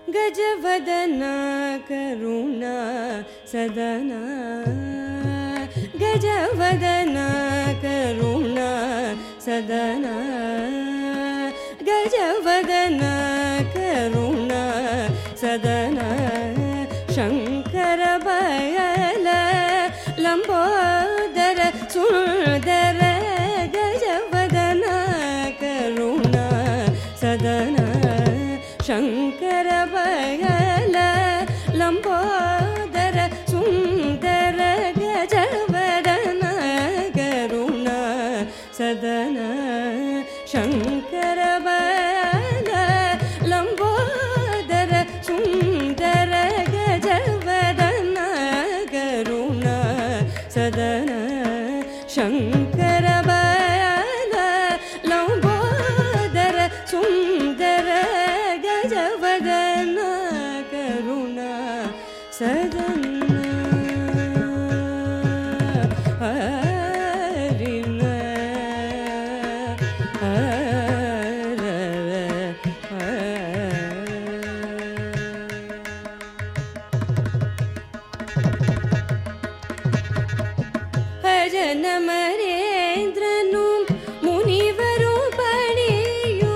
गजवदना करुणा सदना गजवदना करुणा सदना गजवदना करुणा सदना शंकर बयल लंबोदर सुंदर गजवदना करुणा सदना शंकर बयल लंबोदर सुंदर गजवदना करुणा सदना शंकर बयल लंबोदर सुंदर गजवदना करुणा सदना शंकर बयल लंबोदर सुंदर गजवदना करुणा सदना हरिना भजन मरेंद्रनु मुनिवरु पणियो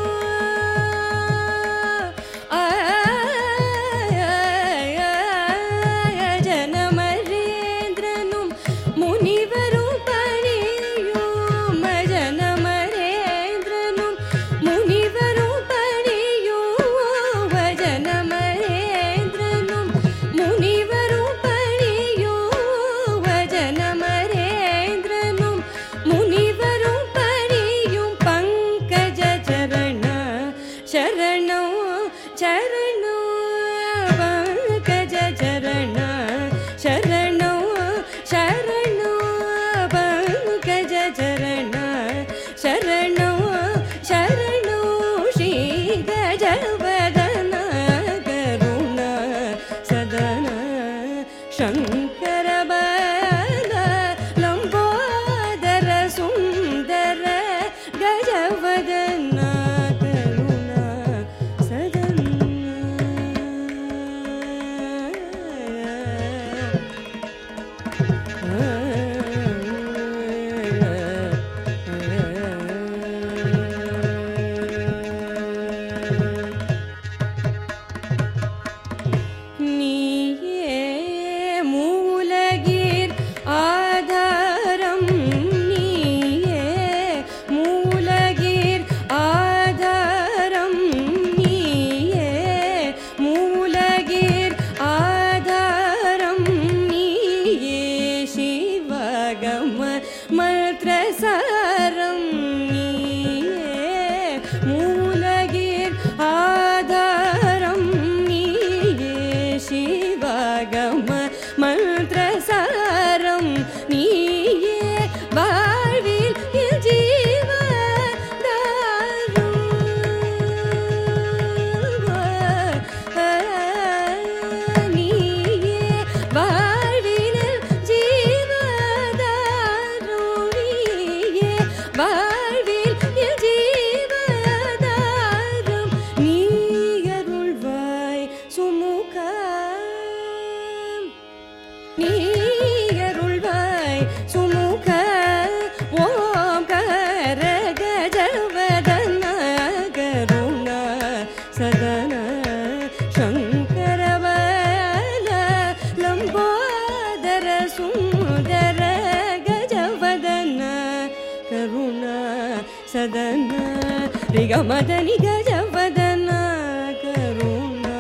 भजन मरेंद्रनु मुनिवरु पणियो भजन मरेंद्रनु मुनिवरु पणियो भजन मरेंद्रनु मुनिवरु पणियो भजन मरेंद्रनु मुनिवरु पणियो पंकज चरण शरणो चरणो पंकज चरण शरणो शरणो पंकज चरण शरणो शरणो श्री गजवदना करुणा सदना शंकर बयल लंबोदर सुंदर गजवदना करुणा सदना நீயே மூலகீர் ஆதாரம் நீயே மூலகீர் ஆதாரம் நீயே மூலகீர் ஆதாரம் நீயே சிவகம மந்திரசாரம் நீயே மூலகீர் ஆதாரம் நீயே சிவகம மந்திரசாரம் நீயே வாழ்வில் என் ஜீவதாரம் நீயே வாழ்வில் என் ஜீவதாரம் நீயே வாழ்வில் என் ஜீவதாரம் நீ அருள்வாய் சுமுகா நீ அருள்வாய் சுமுக ஓம்கார கஜவதனா கருணா சதனா சங்கர பயல லம்போதர சுந்தர கஜவதனா கருணா சதனா ரிகமதனி கஜவதனா கருணா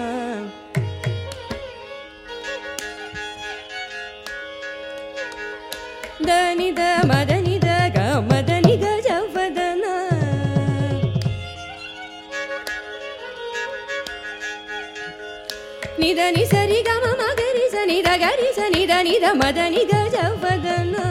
दनि द मदनि द ग मदनि गजवदना निद नि सरि ग म गरि स नि द गरि स नि द मदनि गजवदना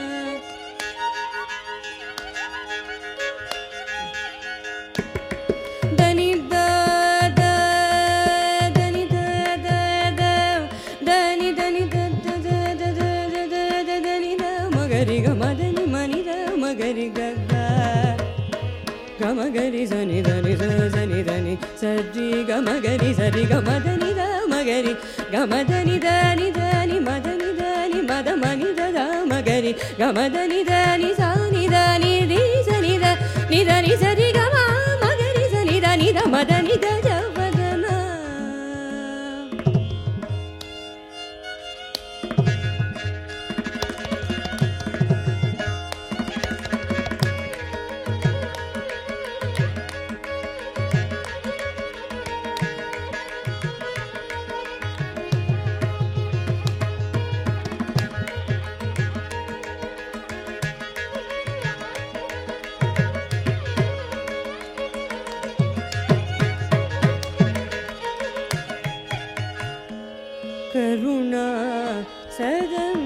दनि द द दनि द द द दनि दनि द द द द दनि द मगरि ग मदनि मनि द मगरि ग ग ग मगरि स नि द नि स नि द नि स रि ग म மகரி சரி கமதனி த மகரி கமதனி தனி தனி மதனி தனி மத மனித த மகரி கமதனி தனி சானி தனி ரி சனி த நிதனி சரி கம மகரி சனி தனி த மதனி த ஜவதனா கருணா சதம்